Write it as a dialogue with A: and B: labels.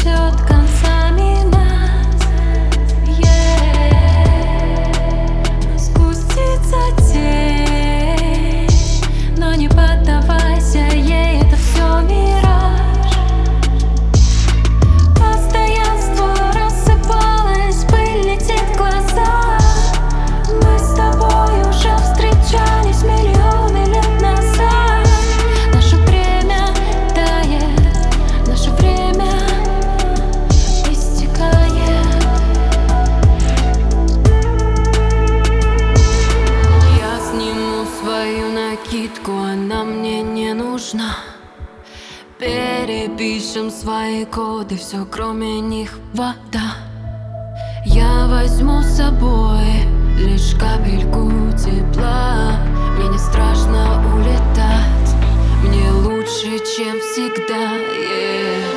A: переплетет концами нас. Спустится тень, но не поддавайся ей, это все мираж. Постоянство рассыпалось, пыль летит в глаза. Мы с тобой уже встречались миллионы лет назад. Наше время тает, наше время истекает. Я сниму свою накидку, она мне не нужна. Перепишем свои коды, все кроме них вода. Я возьму с собой лишь капельку тепла. Мне не страшно улетать, мне лучше, чем всегда.